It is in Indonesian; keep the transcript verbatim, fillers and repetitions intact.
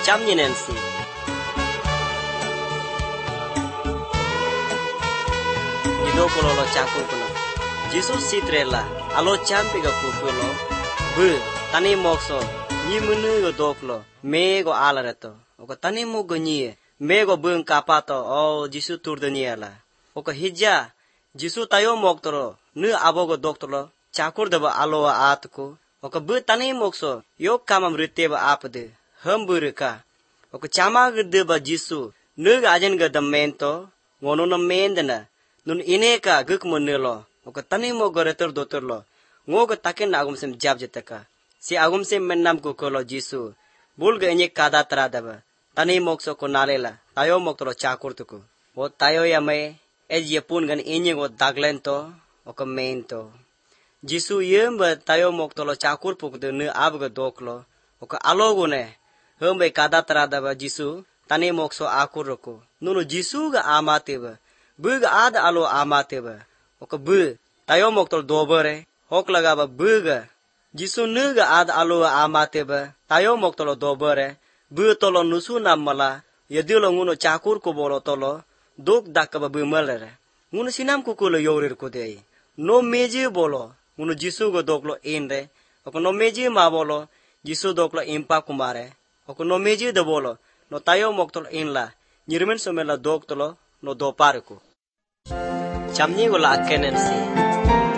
chamnyenensi nido kololo chakur kono Jesus sitrela alo champi ga kukulo bu tani mokso ni munu go doklo me go alareto oko tani mo go ni me go bung kapato o Jesus turdaniela oko hijja Jesus tayo moktoro nu abogo doktolo chakur deba alo atko oko bu tani mokso yok kamam riteba apde hamburika oko chama gdeba Jesus nu ajen ga damento ngono no mendena nun ineka guk monelo oko tani mo goretor dotorlo ngogo taken agum sem jab jetaka si agum sem mennam ko kolo Jesus bulga enye kada tradaba tani mokso ko nalela tayo moktolo chakur tuku o tayo yame ej yepun gan enye go daglento oko mento Jesus yemba tayo moktolo chakur pukde ne abga doklo oko alogune hombe kada tradaba Jesus tani mokso akuroko nunu Jesus ga amateba buga ada alo amateba oko bu tayo moktol dobere hok lagaba buga Jesus nuga ada alo amateba tayo moktolo dobere bu tolo nusu namala yadilo nguno chakur ko bolo tolo dok dakaba bu malere nguno sinam ko kulo yorir ko dei no meje bolo nguno Jesus go doklo inre oko no meje ma bolo Jesus doklo impa kumare oko no meje de bolo no tayo moktol inla nyirmen somela doktolo no dopareko chamni gola kenensi